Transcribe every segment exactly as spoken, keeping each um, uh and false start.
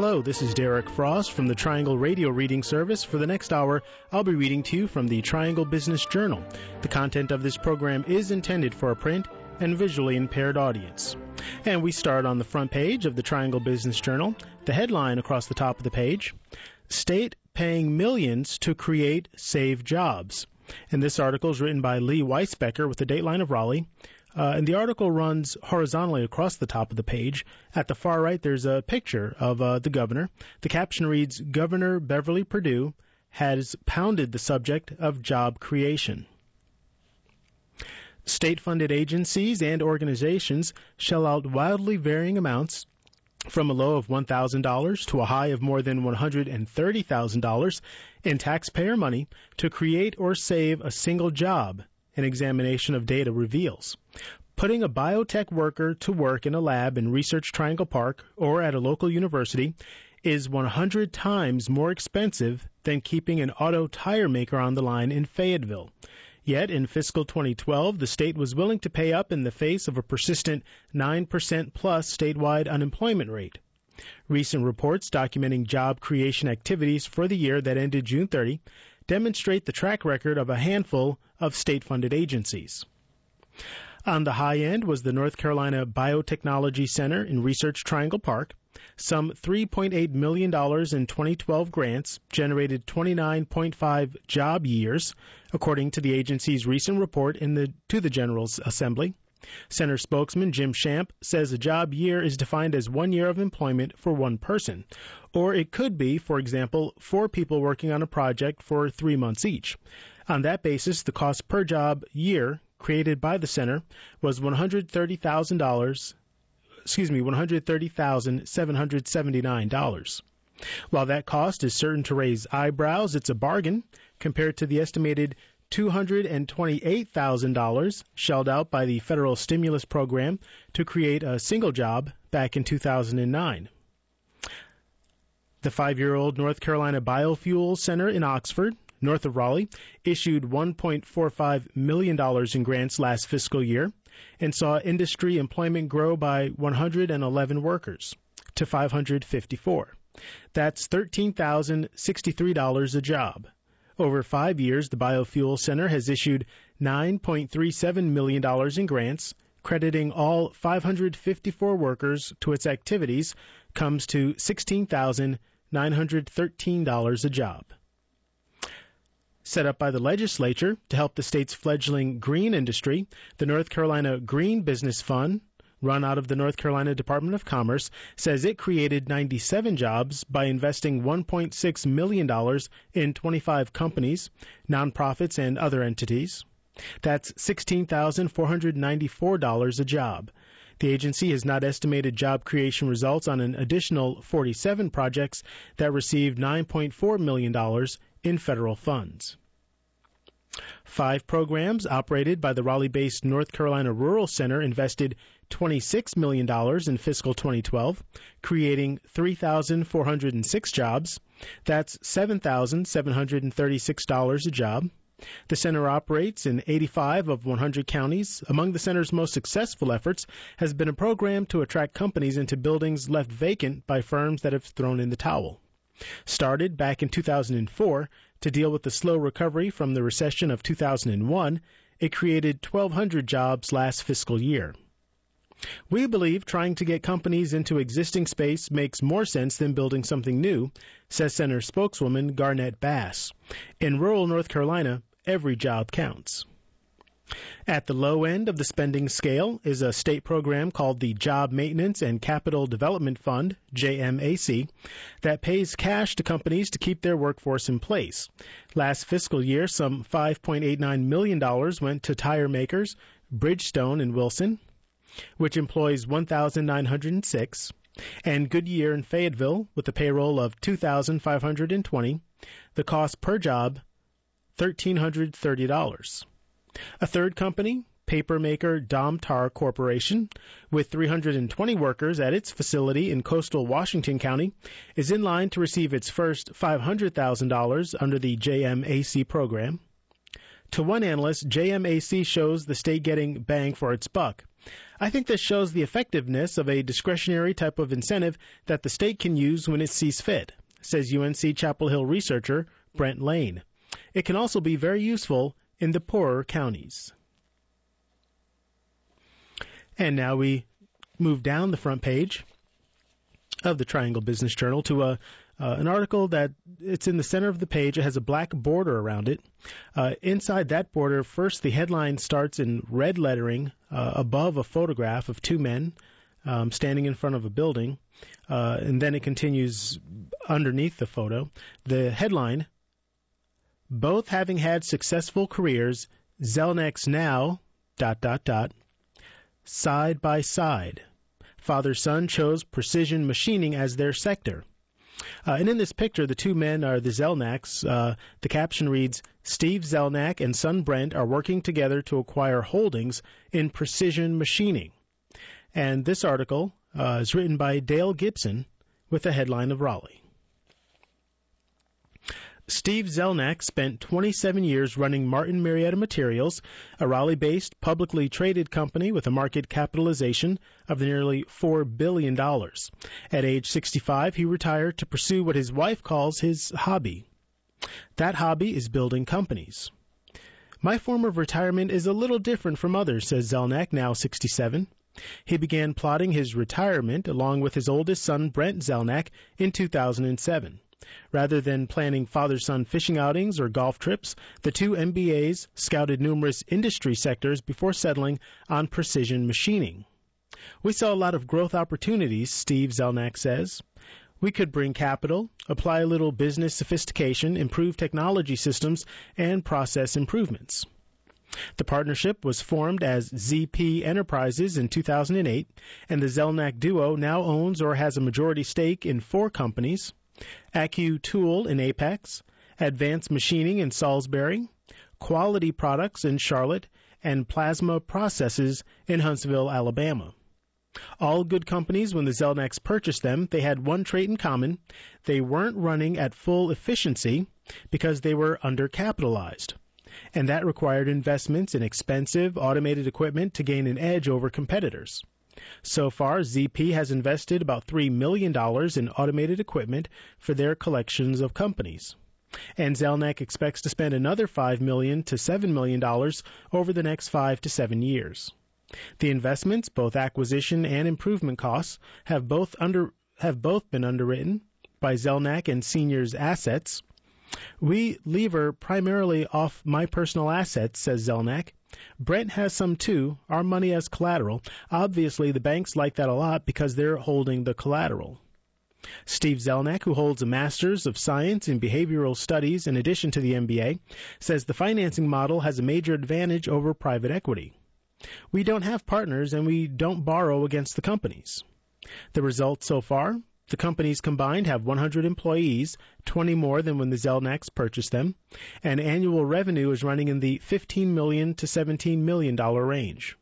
Hello, this is Derek Frost from the Triangle Radio Reading Service. For the next hour, I'll be reading to you from the Triangle Business Journal. The content of this program is intended for a print and visually impaired audience. And we start on the front page of the Triangle Business Journal. The headline across the top of the page, State Paying Millions to Create Save Jobs. And this article is written by Lee Weisbecker with the Dateline of Raleigh. Uh, and the article runs horizontally across the top of the page. At the far right, there's a picture of uh, the governor. The caption reads, Governor Beverly Perdue has pounded the subject of job creation. State-funded agencies and organizations shell out wildly varying amounts from a low of one thousand dollars to a high of more than one hundred thirty thousand dollars in taxpayer money to create or save a single job, an examination of data reveals. Putting a biotech worker to work in a lab in Research Triangle Park or at a local university is one hundred times more expensive than keeping an auto tire maker on the line in Fayetteville. Yet, in fiscal twenty twelve, the state was willing to pay up in the face of a persistent nine percent plus statewide unemployment rate. Recent reports documenting job creation activities for the year that ended June thirtieth demonstrate the track record of a handful of state-funded agencies. On the high end was the North Carolina Biotechnology Center in Research Triangle Park. Some three point eight million dollars in twenty twelve grants generated twenty-nine point five job years, according to the agency's recent report in the, to the General Assembly. Center spokesman Jim Shamp says a job year is defined as one year of employment for one person, or it could be, for example, four people working on a project for three months each. On that basis, the cost per job year created by the center was one hundred thirty thousand dollars, excuse me, one hundred thirty thousand seven hundred seventy-nine dollars. While that cost is certain to raise eyebrows, it's a bargain compared to the estimated two hundred twenty-eight thousand dollars shelled out by the federal stimulus program to create a single job back in two thousand nine. The five-year-old North Carolina Biofuel Center in Oxford, north of Raleigh, issued one point four five million dollars in grants last fiscal year and saw industry employment grow by one hundred eleven workers to five hundred fifty-four. That's thirteen thousand sixty-three dollars a job. Over five years, the Biofuel Center has issued nine point three seven million dollars in grants, crediting all five hundred fifty-four workers to its activities, comes to sixteen thousand nine hundred thirteen dollars a job. Set up by the legislature to help the state's fledgling green industry, the North Carolina Green Business Fund, run out of the North Carolina Department of Commerce, says it created ninety-seven jobs by investing one point six million dollars in twenty-five companies, nonprofits, and other entities. That's sixteen thousand four hundred ninety-four dollars a job. The agency has not estimated job creation results on an additional forty-seven projects that received nine point four million dollars in federal funds. Five programs operated by the Raleigh-based North Carolina Rural Center invested twenty-six million dollars in fiscal twenty twelve, creating three thousand four hundred six jobs. That's seven thousand seven hundred thirty-six dollars a job. The center operates in eighty-five of one hundred counties. Among the center's most successful efforts has been a program to attract companies into buildings left vacant by firms that have thrown in the towel. Started back in two thousand four to deal with the slow recovery from the recession of two thousand one, it created twelve hundred jobs last fiscal year. We believe trying to get companies into existing space makes more sense than building something new, says Center spokeswoman Garnett Bass. In rural North Carolina, every job counts. At the low end of the spending scale is a state program called the Job Maintenance and Capital Development Fund, J M A C, that pays cash to companies to keep their workforce in place. Last fiscal year, some five point eight nine million dollars went to tire makers Bridgestone in Wilson, which employs one thousand nine hundred six, and Goodyear in Fayetteville with a payroll of two thousand five hundred twenty. The cost per job, one thousand three hundred thirty dollars. A third company, paper maker Domtar Corporation, with three hundred twenty workers at its facility in coastal Washington County, is in line to receive its first five hundred thousand dollars under the J M A C program. To one analyst, J M A C shows the state getting bang for its buck. I think this shows the effectiveness of a discretionary type of incentive that the state can use when it sees fit, says U N C Chapel Hill researcher Brent Lane. It can also be very useful in the poorer counties. And now we move down the front page of the Triangle Business Journal to a Uh, an article that it's in the center of the page. It has a black border around it. Uh, inside that border, first the headline starts in red lettering uh, above a photograph of two men um, standing in front of a building, uh, and then it continues underneath the photo. The headline, both having had successful careers, Zelnex now, dot, dot, dot, side by side. Father-son chose precision machining as their sector. Uh, and in this picture, the two men are the Zelnaks. Uh, the caption reads, Steve Zelnak and son Brent are working together to acquire holdings in precision machining. And this article uh, is written by Dale Gibson with the headline of Raleigh. Steve Zelnak spent twenty-seven years running Martin Marietta Materials, a Raleigh-based publicly traded company with a market capitalization of nearly four billion dollars. At age sixty-five, he retired to pursue what his wife calls his hobby. That hobby is building companies. My form of retirement is a little different from others, says Zelnak, now sixty-seven. He began plotting his retirement along with his oldest son, Brent Zelnak, in two thousand seven. Rather than planning father-son fishing outings or golf trips, the two M B As scouted numerous industry sectors before settling on precision machining. We saw a lot of growth opportunities, Steve Zelnak says. We could bring capital, apply a little business sophistication, improve technology systems, and process improvements. The partnership was formed as Z P Enterprises in two thousand eight, and the Zelnak duo now owns or has a majority stake in four companies: AccuTool in Apex, Advanced Machining in Salisbury, Quality Products in Charlotte, and Plasma Processes in Huntsville, Alabama. All good companies. When the Zelnaks purchased them, they had one trait in common. They weren't running at full efficiency because they were undercapitalized, and that required investments in expensive automated equipment to gain an edge over competitors. So far, Z P has invested about three million dollars in automated equipment for their collections of companies. And Zelnak expects to spend another five million dollars to seven million dollars over the next five to seven years. The investments, both acquisition and improvement costs, have both under have both been underwritten by Zelnak and Senior's assets. We lever primarily off my personal assets, says Zelnak. Brent has some too, our money as collateral. Obviously, the banks like that a lot because they're holding the collateral. Steve Zelnak, who holds a Master's of Science in Behavioral Studies in addition to the M B A, says the financing model has a major advantage over private equity. We don't have partners and we don't borrow against the companies. The results so far? The companies combined have one hundred employees, twenty more than when the Zelnaks purchased them, and annual revenue is running in the fifteen million dollars to seventeen million dollars range.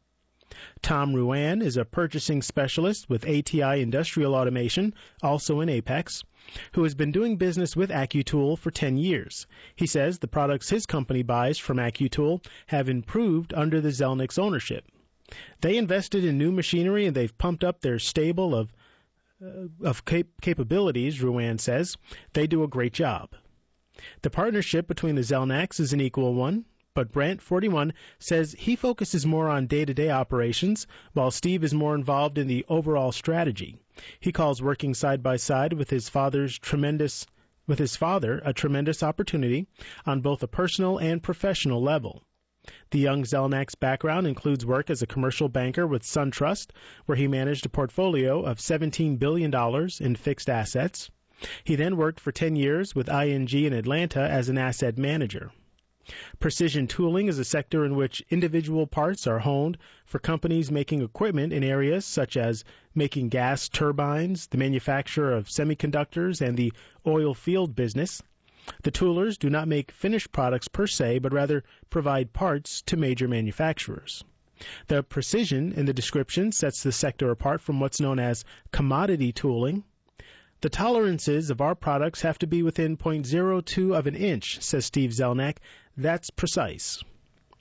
Tom Ruan is a purchasing specialist with A T I Industrial Automation, also in Apex, who has been doing business with AccuTool for ten years. He says the products his company buys from AccuTool have improved under the Zelnaks ownership. They invested in new machinery and they've pumped up their stable of uh, of cap- capabilities, Ruan says. They do a great job. The partnership between the Zelnaks is an equal one. But Brent, forty-one, says he focuses more on day-to-day operations, while Steve is more involved in the overall strategy. He calls working side by side with his father's tremendous, with his father a tremendous opportunity on both a personal and professional level. The young Zelnak's background includes work as a commercial banker with SunTrust, where he managed a portfolio of seventeen billion dollars in fixed assets. He then worked for ten years with I N G in Atlanta as an asset manager. Precision tooling is a sector in which individual parts are honed for companies making equipment in areas such as making gas turbines, the manufacture of semiconductors, and the oil field business. The toolers do not make finished products per se, but rather provide parts to major manufacturers. The precision in the description sets the sector apart from what's known as commodity tooling. The tolerances of our products have to be within zero point zero two of an inch, says Steve Zelnak. That's precise.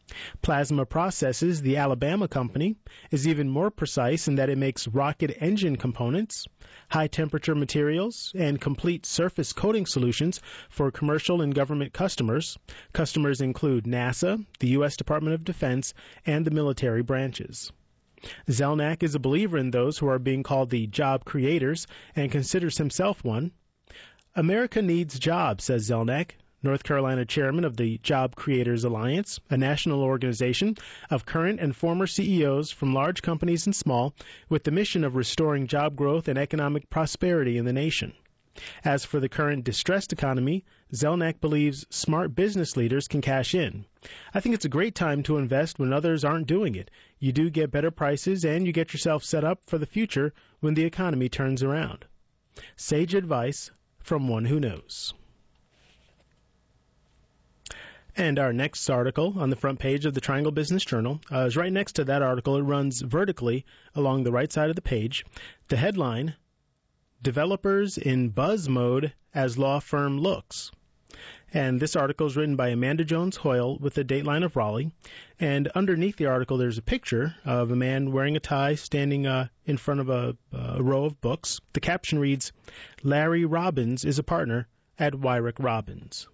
Plasma Processes, the Alabama company, is even more precise in that it makes rocket engine components, high-temperature materials, and complete surface coating solutions for commercial and government customers. Customers include NASA, the U S Department of Defense, and the military branches. Zelnak is a believer in those who are being called the job creators and considers himself one. America needs jobs, says Zelnak, North Carolina chairman of the Job Creators Alliance, a national organization of current and former C E Os from large companies and small, with the mission of restoring job growth and economic prosperity in the nation. As for the current distressed economy, Zelnak believes smart business leaders can cash in. I think it's a great time to invest when others aren't doing it. You do get better prices and you get yourself set up for the future when the economy turns around. Sage advice from one who knows. And our next article on the front page of the Triangle Business Journal uh, is right next to that article. It runs vertically along the right side of the page. The headline, Developers in Buzz Mode as Law Firm Looks. And this article is written by Amanda Jones Hoyle with the Dateline of Raleigh. And underneath the article, there's a picture of a man wearing a tie standing uh, in front of a, a row of books. The caption reads, Larry Robbins is a partner at Wyrick Robbins.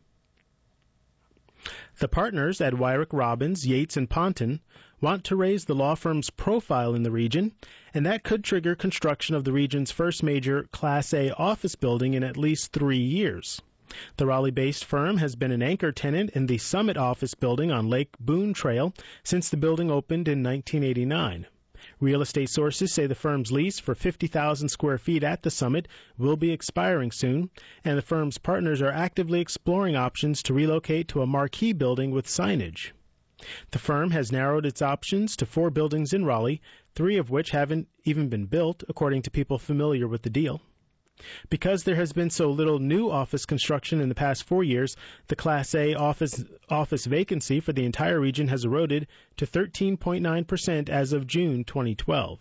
The partners at Wyrick Robbins, Yates and Ponton want to raise the law firm's profile in the region, and that could trigger construction of the region's first major Class A office building in at least three years. The Raleigh-based firm has been an anchor tenant in the Summit office building on Lake Boone Trail since the building opened in nineteen eighty-nine. Real estate sources say the firm's lease for fifty thousand square feet at the Summit will be expiring soon, and the firm's partners are actively exploring options to relocate to a marquee building with signage. The firm has narrowed its options to four buildings in Raleigh, three of which haven't even been built, according to people familiar with the deal. Because there has been so little new office construction in the past four years, the Class A office office vacancy for the entire region has eroded to thirteen point nine percent as of June twenty twelve.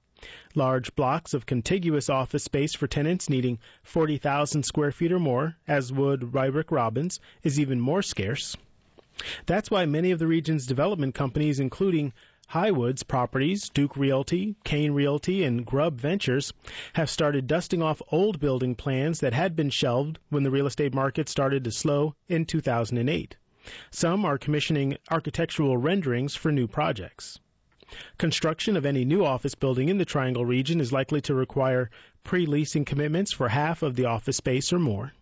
Large blocks of contiguous office space for tenants needing forty thousand square feet or more, as would Wyrick Robbins, is even more scarce. That's why many of the region's development companies, including Highwoods Properties, Duke Realty, Kane Realty, and Grubb Ventures, have started dusting off old building plans that had been shelved when the real estate market started to slow in two thousand eight. Some are commissioning architectural renderings for new projects. Construction of any new office building in the Triangle region is likely to require pre-leasing commitments for half of the office space or more.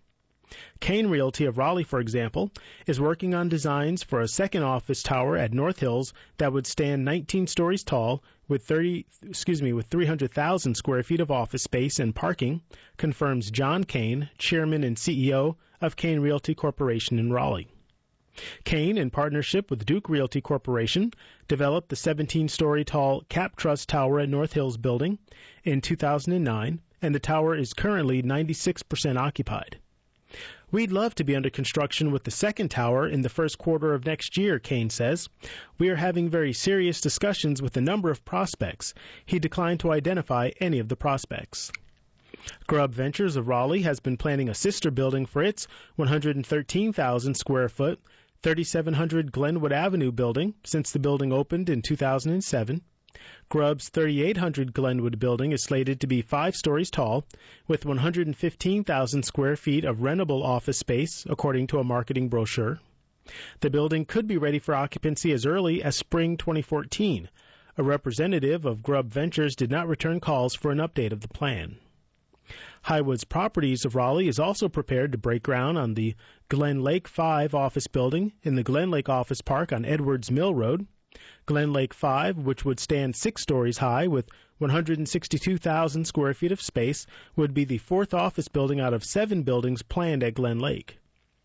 Kane Realty of Raleigh, for example, is working on designs for a second office tower at North Hills that would stand nineteen stories tall with thirty, excuse me, with three hundred thousand square feet of office space and parking, confirms John Kane, chairman and C E O of Kane Realty Corporation in Raleigh. Kane, in partnership with Duke Realty Corporation, developed the seventeen-story tall Cap Trust Tower at North Hills building in two thousand nine, and the tower is currently ninety-six percent occupied. We'd love to be under construction with the second tower in the first quarter of next year, Kane says. We are having very serious discussions with a number of prospects. He declined to identify any of the prospects. Grubb Ventures of Raleigh has been planning a sister building for its one hundred thirteen thousand square foot, thirty-seven hundred Glenwood Avenue building since the building opened in two thousand seven. Grubb's thirty-eight hundred Glenwood building is slated to be five stories tall, with one hundred fifteen thousand square feet of rentable office space, according to a marketing brochure. The building could be ready for occupancy as early as spring twenty fourteen. A representative of Grubb Ventures did not return calls for an update of the plan. Highwoods Properties of Raleigh is also prepared to break ground on the Glen Lake five office building in the Glen Lake Office Park on Edwards Mill Road. Glen Lake five, which would stand six stories high with one hundred sixty-two thousand square feet of space, would be the fourth office building out of seven buildings planned at Glen Lake.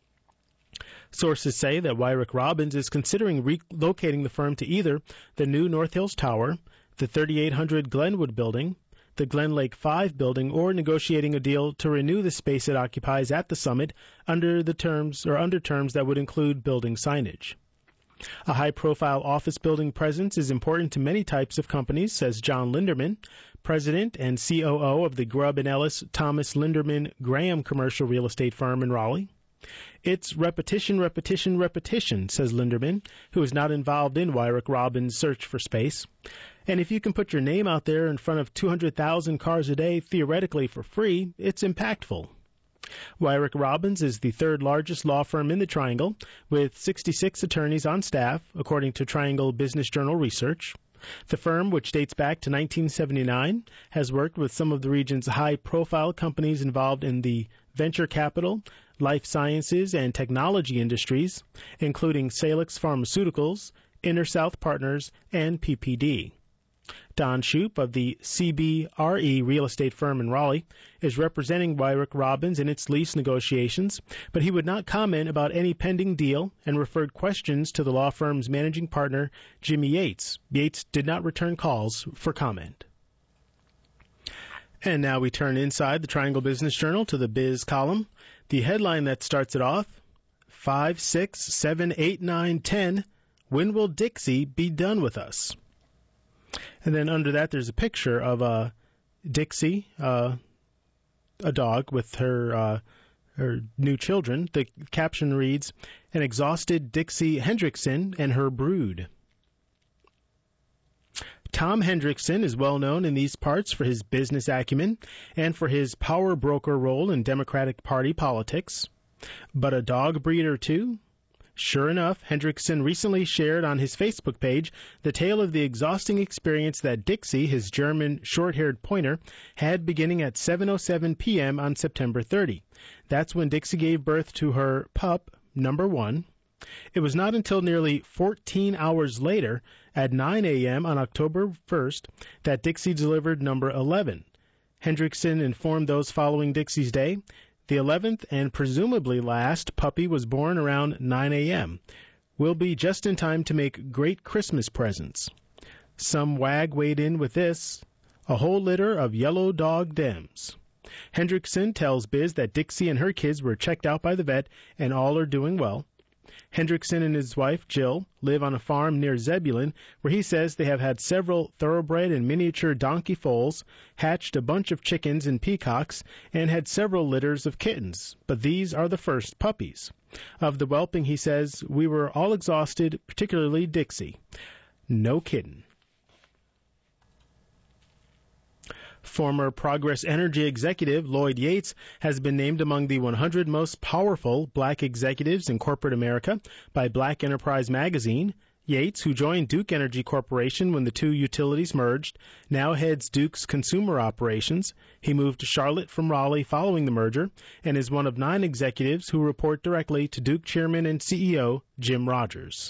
Sources say that Wyrick Robbins is considering relocating the firm to either the new North Hills Tower, the thirty-eight hundred Glenwood building, the Glen Lake five building, or negotiating a deal to renew the space it occupies at the Summit under the terms or under terms that would include building signage. A high-profile office building presence is important to many types of companies, says John Linderman, president and C O O of the Grubb and Ellis Thomas Linderman Graham commercial real estate firm in Raleigh. It's repetition, repetition, repetition, says Linderman, who is not involved in Wyrick Robbins' search for space. And if you can put your name out there in front of two hundred thousand cars a day, theoretically for free, it's impactful. Wyrick Robbins is the third largest law firm in the Triangle, with sixty-six attorneys on staff, according to Triangle Business Journal research. The firm, which dates back to nineteen seventy-nine, has worked with some of the region's high-profile companies involved in the venture capital, life sciences, and technology industries, including Salix Pharmaceuticals, InterSouth Partners, and P P D. Don Shoup of the C B R E real estate firm in Raleigh is representing Wyrick Robbins in its lease negotiations, but he would not comment about any pending deal and referred questions to the law firm's managing partner, Jimmy Yates. Yates did not return calls for comment. And now we turn inside the Triangle Business Journal to the Biz column. The headline that starts it off, five, six, seven, eight, nine, ten, when will Dixie be done with us? And then under that, there's a picture of uh, Dixie, uh, a dog with her uh, her new children. The caption reads, "An exhausted Dixie Hendrickson and her brood." Tom Hendrickson is well known in these parts for his business acumen and for his power broker role in Democratic Party politics. But a dog breeder, too? Sure enough, Hendrickson recently shared on his Facebook page the tale of the exhausting experience that Dixie, his German short-haired pointer, had beginning at seven oh seven p.m. on September thirtieth. That's when Dixie gave birth to her pup, number one. It was not until nearly fourteen hours later, at nine a.m. on October first, that Dixie delivered number eleven. Hendrickson informed those following Dixie's day, the eleventh and presumably last puppy was born around nine a.m. We'll be just in time to make great Christmas presents. Some wag weighed in with this, a whole litter of yellow dog Dems. Hendrickson tells Biz that Dixie and her kids were checked out by the vet and all are doing well. Hendrickson and his wife, Jill, live on a farm near Zebulon, where he says they have had several thoroughbred and miniature donkey foals, hatched a bunch of chickens and peacocks, and had several litters of kittens. But these are the first puppies. Of the whelping, he says, we were all exhausted, particularly Dixie. No kidding. Former Progress Energy executive Lloyd Yates has been named among the one hundred most powerful black executives in corporate America by Black Enterprise magazine. Yates, who joined Duke Energy Corporation when the two utilities merged, now heads Duke's consumer operations. He moved to Charlotte from Raleigh following the merger and is one of nine executives who report directly to Duke Chairman and C E O Jim Rogers.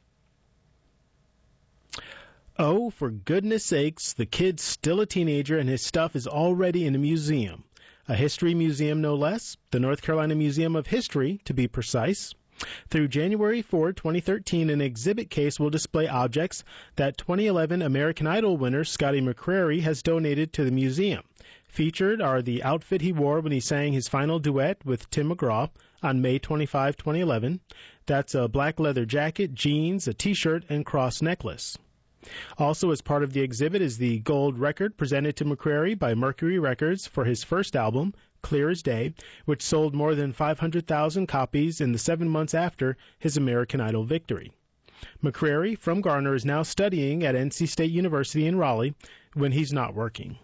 Oh, for goodness sakes, the kid's still a teenager and his stuff is already in a museum. A history museum, no less. The North Carolina Museum of History, to be precise. Through January fourth, twenty thirteen, an exhibit case will display objects that twenty eleven American Idol winner Scotty McCreery has donated to the museum. Featured are the outfit he wore when he sang his final duet with Tim McGraw on May twenty-fifth, twenty eleven. That's a black leather jacket, jeans, a T-shirt, and cross necklace. Also, as part of the exhibit is the gold record presented to McCreery by Mercury Records for his first album, Clear as Day, which sold more than five hundred thousand copies in the seven months after his American Idol victory. McCreery, from Garner, is now studying at N C State University in Raleigh when he's not working.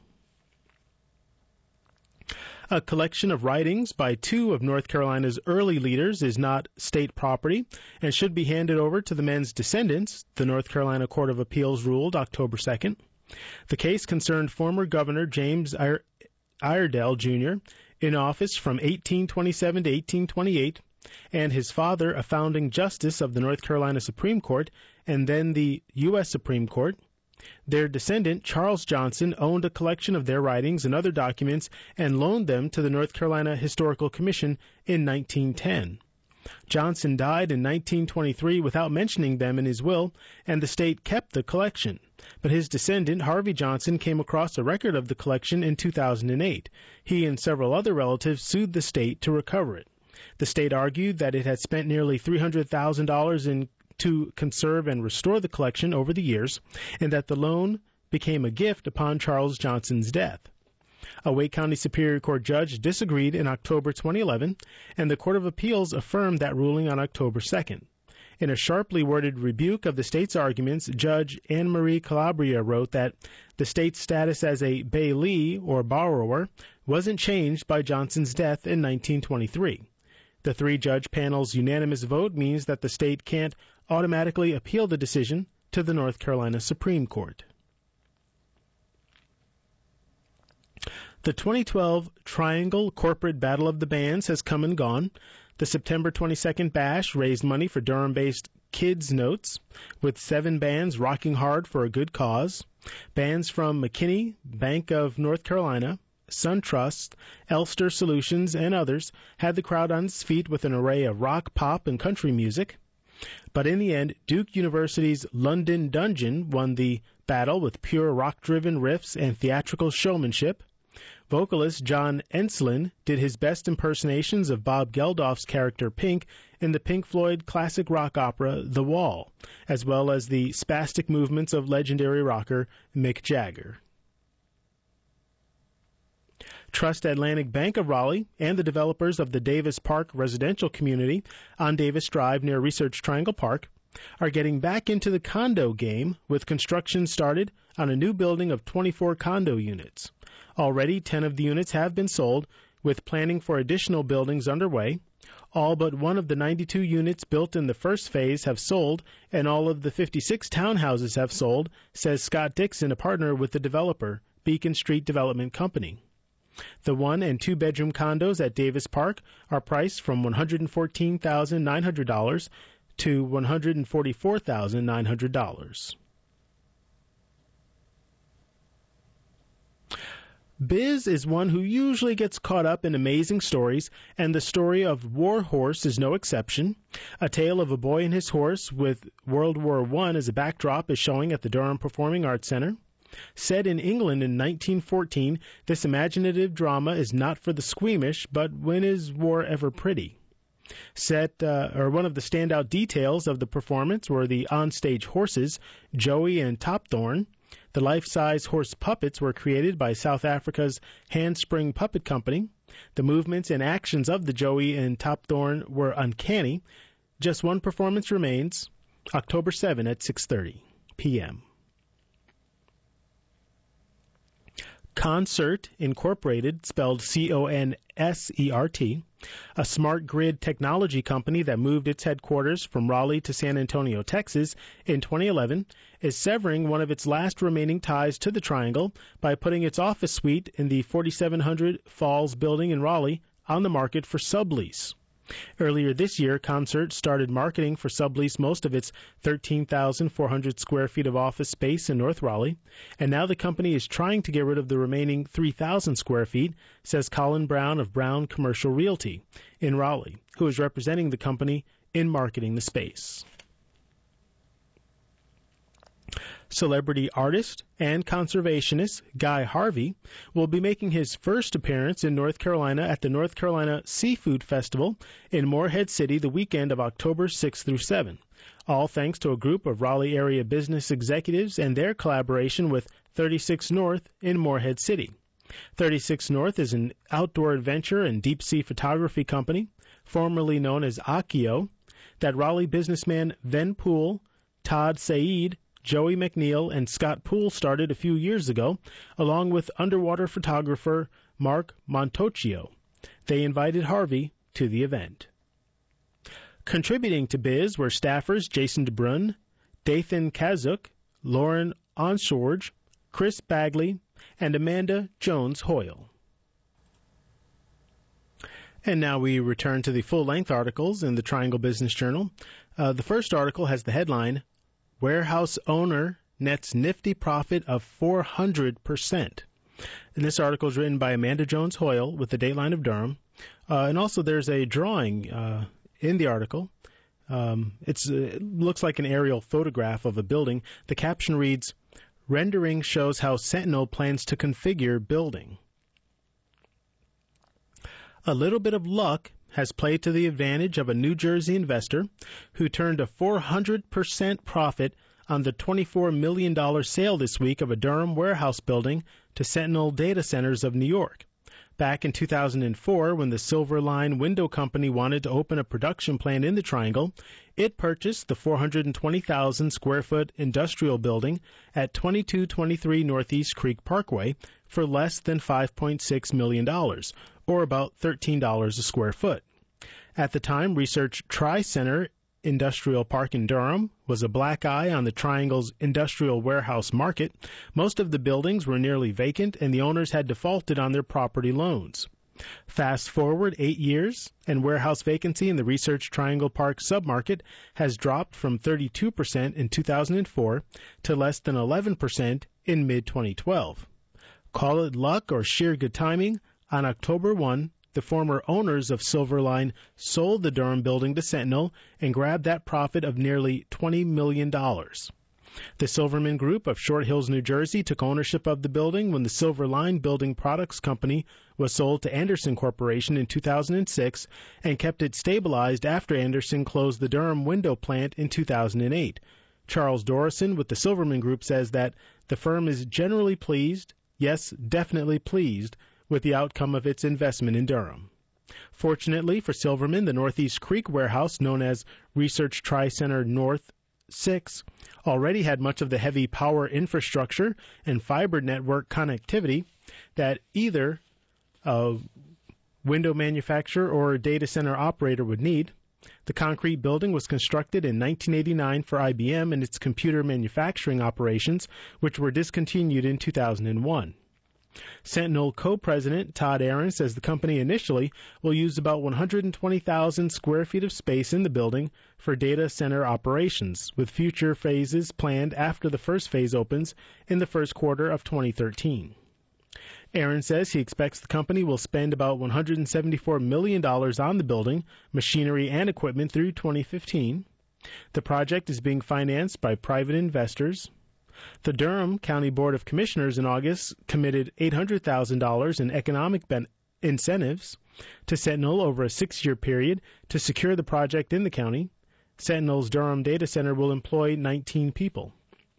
A collection of writings by two of North Carolina's early leaders is not state property and should be handed over to the men's descendants, the North Carolina Court of Appeals ruled October second. The case concerned former Governor James Iredell, Junior, in office from eighteen twenty-seven to eighteen twenty-eight, and his father, a founding justice of the North Carolina Supreme Court and then the U S Supreme Court. Their descendant, Charles Johnson, owned a collection of their writings and other documents and loaned them to the North Carolina Historical Commission in nineteen ten. Johnson died in nineteen twenty-three without mentioning them in his will, and the state kept the collection. But his descendant, Harvey Johnson, came across a record of the collection in two thousand eight. He and several other relatives sued the state to recover it. The state argued that it had spent nearly three hundred thousand dollars in to conserve and restore the collection over the years, and that the loan became a gift upon Charles Johnson's death. A Wake County Superior Court judge disagreed in October twenty eleven, and the Court of Appeals affirmed that ruling on October second. In a sharply worded rebuke of the state's arguments, Judge Anne Marie Calabria wrote that the state's status as a bailee, or borrower, wasn't changed by Johnson's death in nineteen twenty-three. The three-judge panel's unanimous vote means that the state can't automatically appeal the decision to the North Carolina Supreme Court. The twenty twelve Triangle Corporate Battle of the Bands has come and gone. The September twenty-second bash raised money for Durham-based Kids Notes, with seven bands rocking hard for a good cause. Bands from McKinney, Bank of North Carolina, SunTrust, Elster Solutions, and others had the crowd on its feet with an array of rock, pop, and country music. But in the end, Duke University's London Dungeon won the battle with pure rock-driven riffs and theatrical showmanship. Vocalist John Enslin did his best impersonations of Bob Geldof's character Pink in the Pink Floyd classic rock opera The Wall, as well as the spastic movements of legendary rocker Mick Jagger. Trust Atlantic Bank of Raleigh and the developers of the Davis Park residential community on Davis Drive near Research Triangle Park are getting back into the condo game, with construction started on a new building of twenty-four condo units. Already, ten of the units have been sold, with planning for additional buildings underway. All but one of the ninety-two units built in the first phase have sold, and all of the fifty-six townhouses have sold, says Scott Dixon, a partner with the developer, Beacon Street Development Company. The one- and two-bedroom condos at Davis Park are priced from one hundred fourteen thousand nine hundred dollars to one hundred forty-four thousand nine hundred dollars. Biz is one who usually gets caught up in amazing stories, and the story of War Horse is no exception. A tale of a boy and his horse with World War One as a backdrop is showing at the Durham Performing Arts Center. Set in England in nineteen fourteen, this imaginative drama is not for the squeamish, but when is war ever pretty? Set, uh, or one of the standout details of the performance were the onstage horses, Joey and Topthorn. The life-size horse puppets were created by South Africa's Handspring Puppet Company. The movements and actions of the Joey and Topthorn were uncanny. Just one performance remains, October seventh at six thirty p.m. Consert Incorporated, spelled C O N S E R T, a smart grid technology company that moved its headquarters from Raleigh to San Antonio, Texas in twenty eleven, is severing one of its last remaining ties to the Triangle by putting its office suite in the forty-seven hundred Falls building in Raleigh on the market for sublease. Earlier this year, Consert started marketing for sublease most of its thirteen thousand four hundred square feet of office space in North Raleigh, and now the company is trying to get rid of the remaining three thousand square feet, says Colin Brown of Brown Commercial Realty in Raleigh, who is representing the company in marketing the space. Celebrity artist and conservationist Guy Harvey will be making his first appearance in North Carolina at the North Carolina Seafood Festival in Morehead City the weekend of October sixth through seventh, all thanks to a group of Raleigh area business executives and their collaboration with thirty-six North in Morehead City. thirty-six North is an outdoor adventure and deep-sea photography company, formerly known as Akio, that Raleigh businessman Ven Poole, Todd Said, Joey McNeil, and Scott Poole started a few years ago, along with underwater photographer Mark Montocchio. They invited Harvey to the event. Contributing to Biz were staffers Jason DeBrun, Dathan Kazuk, Lauren Onshorge, Chris Bagley, and Amanda Jones-Hoyle. And now we return to the full-length articles in the Triangle Business Journal. Uh, the first article has the headline, Warehouse Owner Nets Nifty Profit of four hundred percent. And this article is written by Amanda Jones-Hoyle with the Dateline of Durham. Uh, and also there's a drawing uh, in the article. Um, it's, uh, it looks like an aerial photograph of a building. The caption reads, Rendering shows how Sentinel plans to configure building. A little bit of luck has played to the advantage of a New Jersey investor who turned a four hundred percent profit on the twenty-four million dollars sale this week of a Durham warehouse building to Sentinel Data Centers of New York. Back in two thousand four, when the Silver Line Window Company wanted to open a production plant in the Triangle, it purchased the four hundred twenty thousand square foot industrial building at twenty-two twenty-three Northeast Creek Parkway for less than five point six million dollars, or about thirteen dollars a square foot. At the time, Research Tri-Center Industrial Park in Durham was a black eye on the Triangle's industrial warehouse market. Most of the buildings were nearly vacant, and the owners had defaulted on their property loans. Fast forward eight years, and warehouse vacancy in the Research Triangle Park submarket has dropped from thirty-two percent in two thousand four to less than eleven percent in mid twenty twelve. Call it luck or sheer good timing, on October first, the former owners of Silver Line sold the Durham building to Sentinel and grabbed that profit of nearly twenty million dollars. The Silverman Group of Short Hills, New Jersey, took ownership of the building when the Silver Line Building Products Company was sold to Anderson Corporation in two thousand six and kept it stabilized after Anderson closed the Durham window plant in two thousand eight. Charles Dorison with the Silverman Group says that the firm is generally pleased, yes, definitely pleased, with the outcome of its investment in Durham. Fortunately for Silverman, the Northeast Creek warehouse, known as Research Tri-Center North six, already had much of the heavy power infrastructure and fiber network connectivity that either a window manufacturer or a data center operator would need. The concrete building was constructed in nineteen eighty-nine for I B M and its computer manufacturing operations, which were discontinued in two thousand one. Sentinel co-president Todd Aaron says the company initially will use about one hundred twenty thousand square feet of space in the building for data center operations, with future phases planned after the first phase opens in the first quarter of twenty thirteen. Aaron says he expects the company will spend about one hundred seventy-four million dollars on the building, machinery, and equipment through twenty fifteen. The project is being financed by private investors. The Durham County Board of Commissioners in August committed eight hundred thousand dollars in economic ben- incentives to Sentinel over a six-year period to secure the project in the county. Sentinel's Durham data center will employ nineteen people.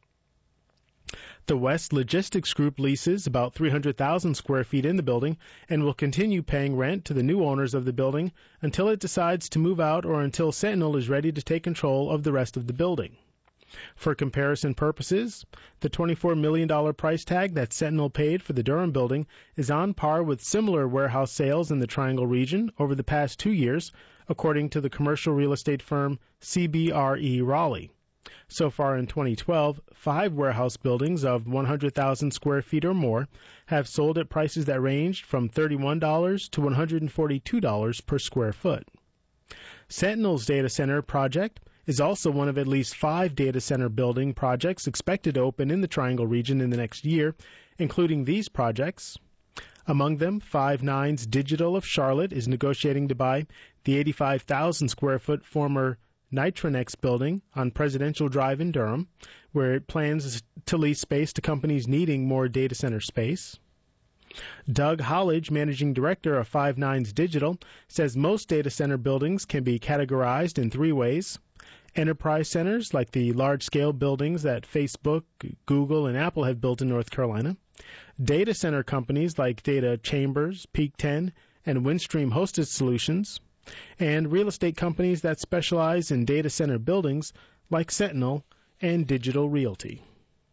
The West Logistics Group leases about three hundred thousand square feet in the building and will continue paying rent to the new owners of the building until it decides to move out or until Sentinel is ready to take control of the rest of the building. For comparison purposes, the twenty-four million dollars price tag that Sentinel paid for the Durham building is on par with similar warehouse sales in the Triangle region over the past two years, according to the commercial real estate firm C B R E Raleigh. So far in twenty twelve, five warehouse buildings of one hundred thousand square feet or more have sold at prices that ranged from thirty-one dollars to one hundred forty-two dollars per square foot. Sentinel's data center project is also one of at least five data center building projects expected to open in the Triangle region in the next year, including these projects. Among them, Five Nines Digital of Charlotte is negotiating to buy the eighty-five thousand square foot former Nitronex building on Presidential Drive in Durham, where it plans to lease space to companies needing more data center space. Doug Hollidge, managing director of Five Nines Digital, says most data center buildings can be categorized in three ways. Enterprise centers, like the large-scale buildings that Facebook, Google, and Apple have built in North Carolina. Data center companies like Data Chambers, Peak ten, and Windstream Hosted Solutions. And real estate companies that specialize in data center buildings like Sentinel and Digital Realty.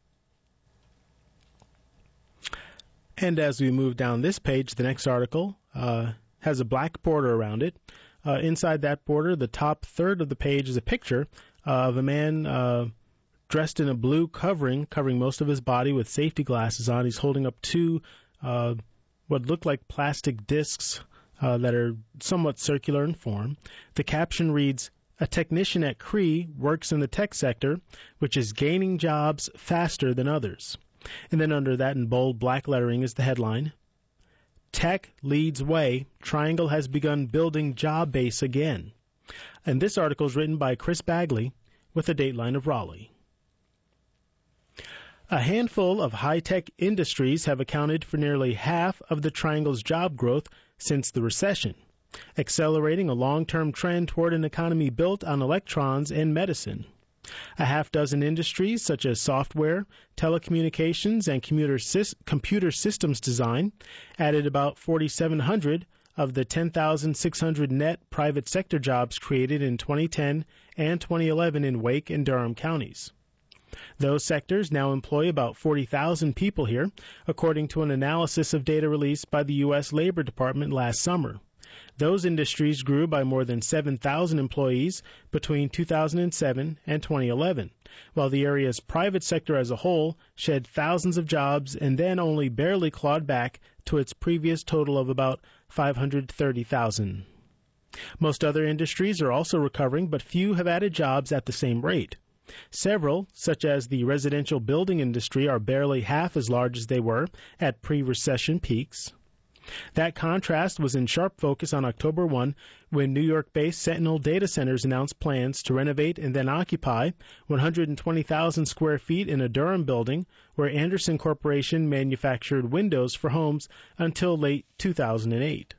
And as we move down this page, the next article uh, has a black border around it. Uh, inside that border, the top third of the page is a picture uh, of a man uh, dressed in a blue covering, covering most of his body with safety glasses on. He's holding up two uh, what look like plastic discs uh, that are somewhat circular in form. The caption reads, "A technician at Cree works in the tech sector, which is gaining jobs faster than others." And then under that in bold black lettering is the headline, "Tech leads way. Triangle has begun building job base again." And this article is written by Chris Bagley with a dateline of Raleigh. A handful of high-tech industries have accounted for nearly half of the Triangle's job growth since the recession, accelerating a long-term trend toward an economy built on electrons and medicine. A half dozen industries such as software, telecommunications, and computer, sys- computer systems design added about forty-seven hundred of the ten thousand six hundred net private sector jobs created in twenty ten and twenty eleven in Wake and Durham counties. Those sectors now employ about forty thousand people here, according to an analysis of data released by the U S Labor Department last summer. Those industries grew by more than seven thousand employees between two thousand seven and twenty eleven, while the area's private sector as a whole shed thousands of jobs and then only barely clawed back to its previous total of about five hundred thirty thousand. Most other industries are also recovering, but few have added jobs at the same rate. Several, such as the residential building industry, are barely half as large as they were at pre-recession peaks. That contrast was in sharp focus on October first when New York-based Sentinel Data Centers announced plans to renovate and then occupy one hundred twenty thousand square feet in a Durham building where Anderson Corporation manufactured windows for homes until late two thousand eight.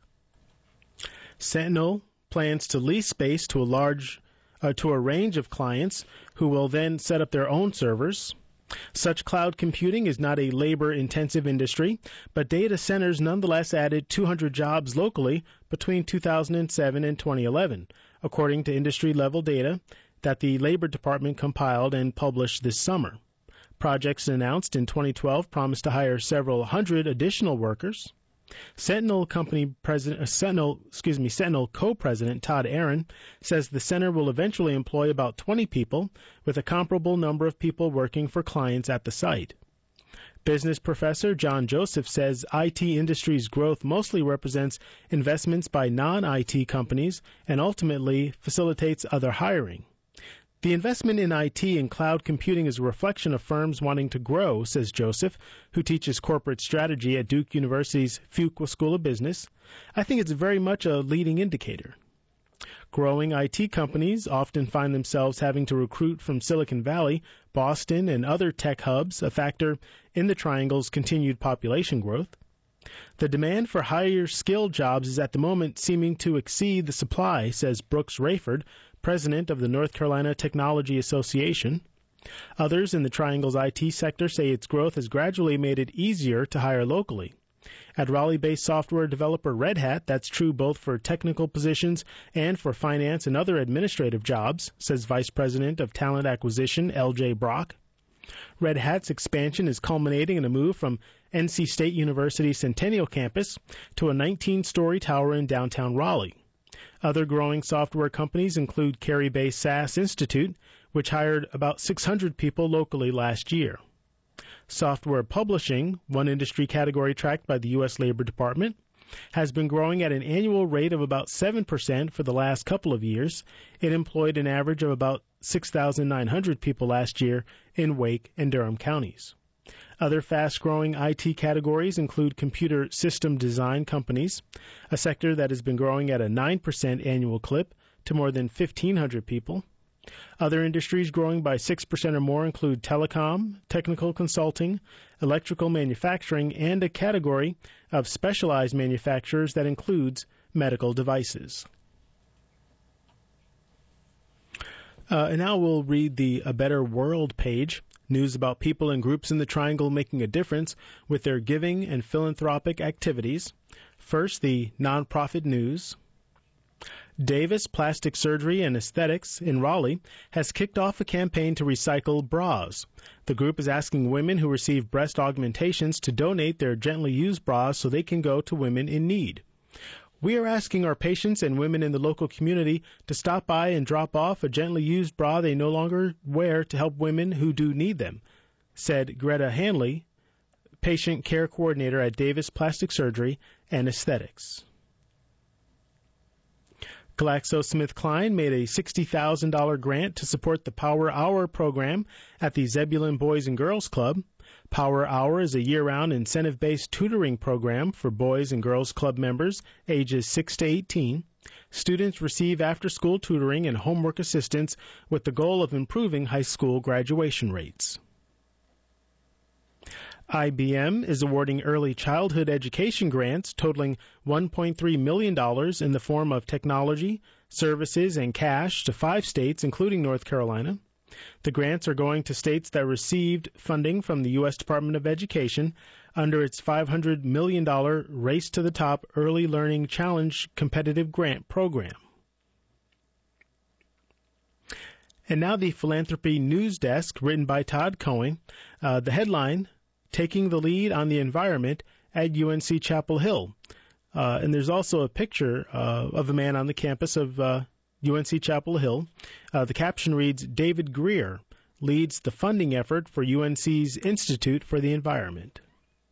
Sentinel plans to lease space to a large uh, to a range of clients who will then set up their own servers. Such cloud computing is not a labor-intensive industry, but data centers nonetheless added two hundred jobs locally between two thousand seven and twenty eleven, according to industry-level data that the Labor Department compiled and published this summer. Projects announced in twenty twelve promised to hire several hundred additional workers. Sentinel company president, uh, Sentinel, excuse me, Sentinel co-president Todd Aaron says the center will eventually employ about twenty people, with a comparable number of people working for clients at the site. Business professor John Joseph says I T industry's growth mostly represents investments by non-I T companies and ultimately facilitates other hiring. The investment in I T and cloud computing is a reflection of firms wanting to grow, says Joseph, who teaches corporate strategy at Duke University's Fuqua School of Business. I think it's very much a leading indicator. Growing I T companies often find themselves having to recruit from Silicon Valley, Boston, and other tech hubs, a factor in the Triangle's continued population growth. The demand for higher skilled jobs is at the moment seeming to exceed the supply, says Brooks Rayford, president of the North Carolina Technology Association. Others in the Triangle's I T sector say its growth has gradually made it easier to hire locally. At Raleigh-based software developer Red Hat, that's true both for technical positions and for finance and other administrative jobs, says Vice President of Talent Acquisition L J Brock. Red Hat's expansion is culminating in a move from N C State University's Centennial campus to a nineteen-story tower in downtown Raleigh. Other growing software companies include Cary-based S A S Institute, which hired about six hundred people locally last year. Software publishing, one industry category tracked by the U S Labor Department, has been growing at an annual rate of about seven percent for the last couple of years. It employed an average of about six thousand nine hundred people last year in Wake and Durham counties. Other fast-growing I T categories include computer system design companies, a sector that has been growing at a nine percent annual clip to more than fifteen hundred people. Other industries growing by six percent or more include telecom, technical consulting, electrical manufacturing, and a category of specialized manufacturers that includes medical devices. Uh, and now we'll read the A Better World page. News about people and groups in the Triangle making a difference with their giving and philanthropic activities. First, the nonprofit news. Davis Plastic Surgery and Aesthetics in Raleigh has kicked off a campaign to recycle bras. The group is asking women who receive breast augmentations to donate their gently used bras so they can go to women in need. We are asking our patients and women in the local community to stop by and drop off a gently used bra they no longer wear to help women who do need them, said Greta Hanley, patient care coordinator at Davis Plastic Surgery and Aesthetics. GlaxoSmithKline made a sixty thousand dollars grant to support the Power Hour program at the Zebulon Boys and Girls Club. Power Hour is a year-round incentive-based tutoring program for Boys and Girls Club members ages six to eighteen. Students receive after-school tutoring and homework assistance with the goal of improving high school graduation rates. I B M is awarding early childhood education grants totaling one point three million dollars in the form of technology, services, and cash to five states, including North Carolina. The grants are going to states that received funding from the U S Department of Education under its five hundred million dollars Race to the Top Early Learning Challenge competitive grant program. And now the Philanthropy News Desk, written by Todd Cohen. Uh, the headline, Taking the Lead on the Environment at U N C Chapel Hill. Uh, and there's also a picture uh, of a man on the campus of uh, U N C Chapel Hill. Uh, the caption reads, David Greer leads the funding effort for U N C's Institute for the Environment.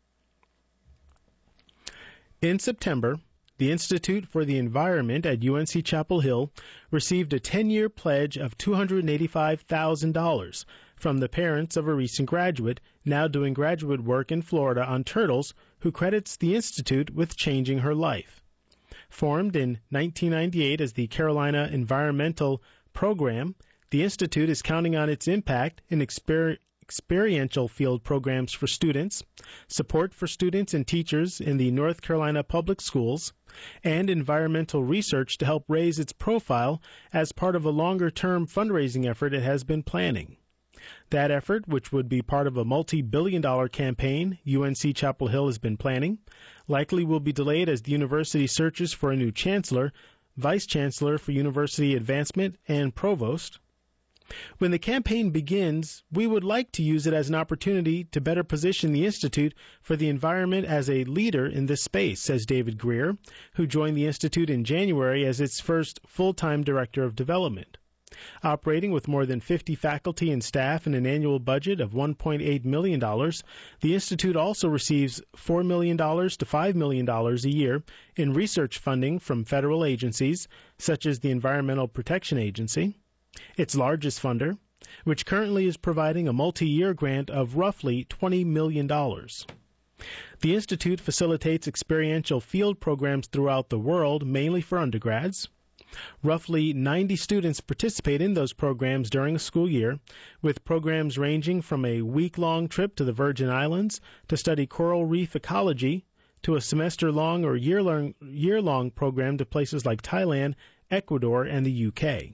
In September, the Institute for the Environment at U N C Chapel Hill received a ten-year pledge of two hundred eighty-five thousand dollars from the parents of a recent graduate now doing graduate work in Florida on turtles, who credits the Institute with changing her life. Formed in nineteen ninety-eight as the Carolina Environmental Program, the Institute is counting on its impact in exper- experiential field programs for students, support for students and teachers in the North Carolina public schools, and environmental research to help raise its profile as part of a longer-term fundraising effort it has been planning. That effort, which would be part of a multi-billion dollar campaign U N C Chapel Hill has been planning, likely will be delayed as the university searches for a new chancellor, vice chancellor for university advancement, and provost. When the campaign begins, we would like to use it as an opportunity to better position the Institute for the Environment as a leader in this space, says David Greer, who joined the Institute in January as its first full-time director of development. Operating with more than fifty faculty and staff and an annual budget of one point eight million dollars, the Institute also receives four million dollars to five million dollars a year in research funding from federal agencies, such as the Environmental Protection Agency, its largest funder, which currently is providing a multi-year grant of roughly twenty million dollars. The Institute facilitates experiential field programs throughout the world, mainly for undergrads. Roughly ninety students participate in those programs during a school year, with programs ranging from a week-long trip to the Virgin Islands to study coral reef ecology to a semester-long or year-long, year-long program to places like Thailand, Ecuador, and the U K.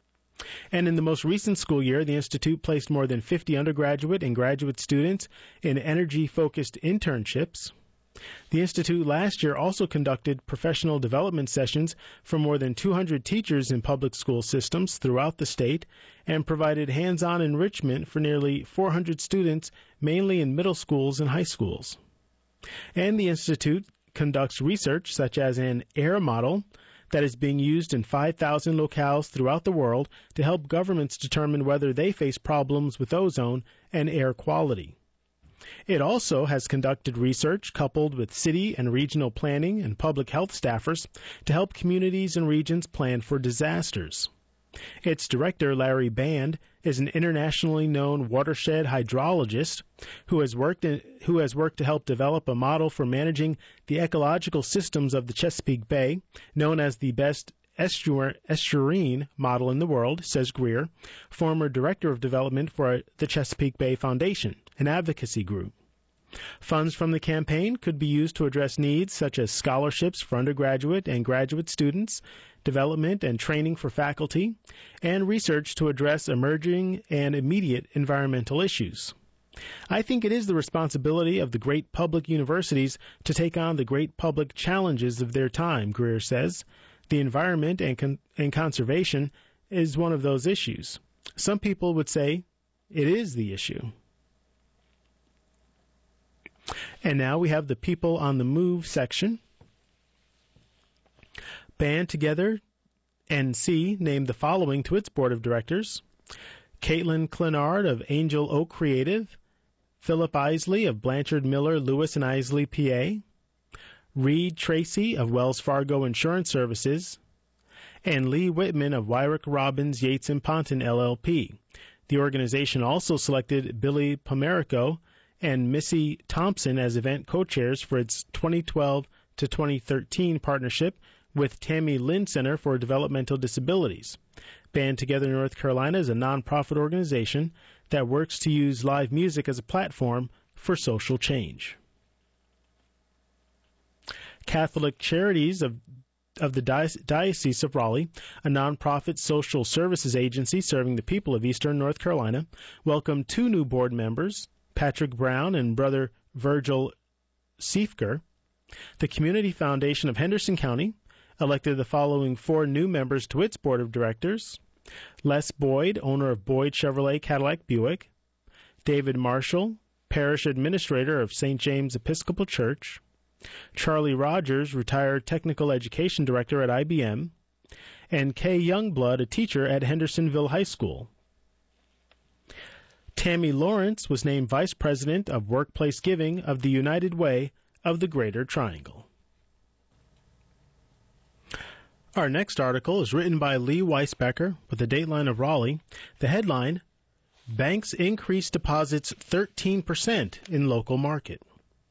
And in the most recent school year, the Institute placed more than fifty undergraduate and graduate students in energy-focused internships. The Institute last year also conducted professional development sessions for more than two hundred teachers in public school systems throughout the state and provided hands-on enrichment for nearly four hundred students, mainly in middle schools and high schools. And the Institute conducts research such as an air model that is being used in five thousand locales throughout the world to help governments determine whether they face problems with ozone and air quality. It also has conducted research coupled with city and regional planning and public health staffers to help communities and regions plan for disasters. Its director, Larry Band, is an internationally known watershed hydrologist who has worked in, who has worked to help develop a model for managing the ecological systems of the Chesapeake Bay, known as the best estuar, estuarine model in the world, says Greer, former director of development for the Chesapeake Bay Foundation, an advocacy group. Funds from the campaign could be used to address needs such as scholarships for undergraduate and graduate students, development and training for faculty, and research to address emerging and immediate environmental issues. I think it is the responsibility of the great public universities to take on the great public challenges of their time, Greer says. The environment and, con- and conservation is one of those issues. Some people would say it is the issue. And now we have the People on the Move section. Band Together N C named the following to its board of directors: Caitlin Clenard of Angel Oak Creative, Philip Isley of Blanchard Miller Lewis and Isley, P A, Reed Tracy of Wells Fargo Insurance Services, and Lee Whitman of Wyrick Robbins Yates and Ponton, L L P. The organization also selected Billy Pomerico and Missy Thompson as event co-chairs for its twenty twelve to twenty thirteen partnership with Tammy Lynn Center for Developmental Disabilities. Band Together North Carolina is a nonprofit organization that works to use live music as a platform for social change. Catholic Charities of of the Diocese of Raleigh, a nonprofit social services agency serving the people of Eastern North Carolina, welcomed two new board members, Patrick Brown and Brother Virgil Siefker. The Community Foundation of Henderson County elected the following four new members to its board of directors: Les Boyd, owner of Boyd Chevrolet Cadillac Buick; David Marshall, parish administrator of Saint James Episcopal Church; Charlie Rogers, retired technical education director at I B M; and Kay Youngblood, a teacher at Hendersonville High School. Tammy Lawrence was named Vice President of Workplace Giving of the United Way of the Greater Triangle. Our next article is written by Lee Weisbecker with the Dateline of Raleigh. The headline, Banks Increase Deposits thirteen percent in Local Market.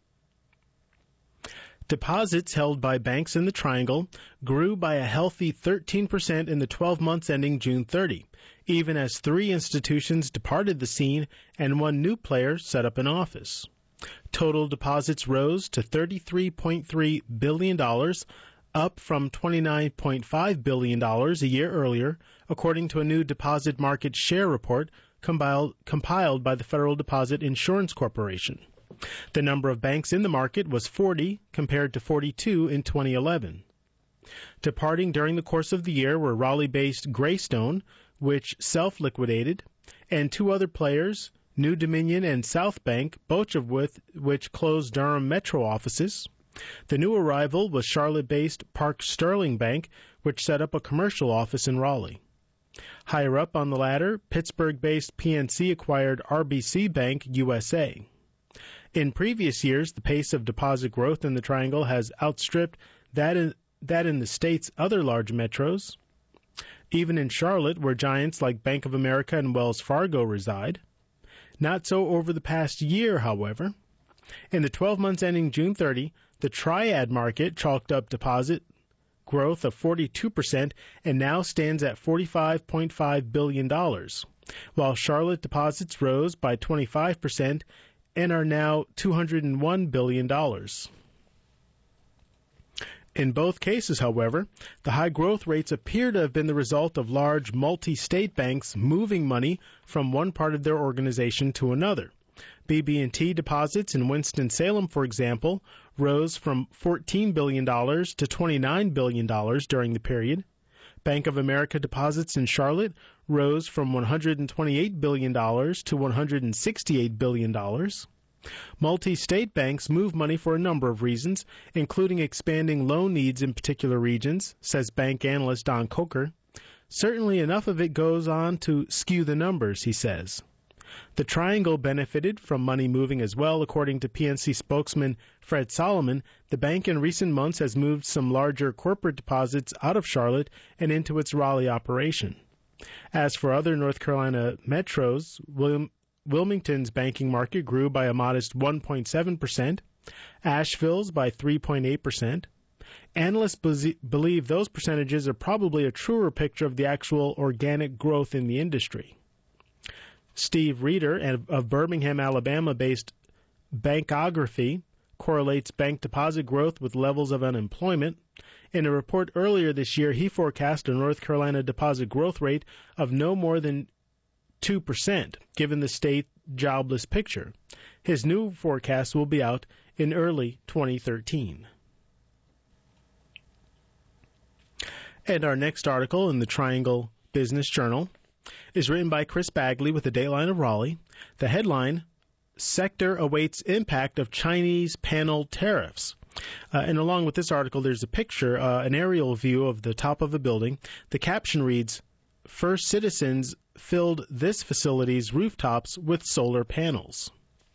Deposits held by banks in the Triangle grew by a healthy thirteen percent in the twelve months ending June thirtieth, even as three institutions departed the scene and one new player set up an office. Total deposits rose to thirty-three point three billion dollars, up from twenty-nine point five billion dollars a year earlier, according to a new deposit market share report compiled, compiled by the Federal Deposit Insurance Corporation. The number of banks in the market was forty, compared to forty-two in twenty eleven. Departing during the course of the year were Raleigh-based Greystone, which self-liquidated, and two other players, New Dominion and South Bank, both of which, which closed Durham Metro offices. The new arrival was Charlotte-based Park Sterling Bank, which set up a commercial office in Raleigh. Higher up on the ladder, Pittsburgh-based P N C acquired R B C Bank U S A. In previous years, the pace of deposit growth in the Triangle has outstripped that in, that in the state's other large metros. Even in Charlotte, where giants like Bank of America and Wells Fargo reside. Not so over the past year, however. In the twelve months ending June thirtieth, the Triad market chalked up deposit growth of forty-two percent and now stands at forty-five point five billion dollars, while Charlotte deposits rose by twenty-five percent and are now two hundred one billion dollars. In both cases, however, the high growth rates appear to have been the result of large multi-state banks moving money from one part of their organization to another. B B and T deposits in Winston-Salem, for example, rose from fourteen billion dollars to twenty-nine billion dollars during the period. Bank of America deposits in Charlotte rose from one hundred twenty-eight billion dollars to one hundred sixty-eight billion dollars. Multi-state banks move money for a number of reasons, including expanding loan needs in particular regions, says bank analyst Don Coker. Certainly enough of it goes on to skew the numbers, he says. The Triangle benefited from money moving as well. According to P N C spokesman Fred Solomon, the bank in recent months has moved some larger corporate deposits out of Charlotte and into its Raleigh operation. As for other North Carolina metros, William Wilmington's banking market grew by a modest one point seven percent, Asheville's by three point eight percent. Analysts be- believe those percentages are probably a truer picture of the actual organic growth in the industry. Steve Reeder of Birmingham, Alabama-based Bankography correlates bank deposit growth with levels of unemployment. In a report earlier this year, he forecast a North Carolina deposit growth rate of no more than two percent, given the state jobless picture. His new forecast will be out in early twenty thirteen. And our next article in the Triangle Business Journal is written by Chris Bagley with the Dateline of Raleigh. The headline, Sector Awaits Impact of Chinese Panel Tariffs. Uh, and along with this article, there's a picture, uh, an aerial view of the top of a building. The caption reads, First Citizens filled this facility's rooftops with solar panels.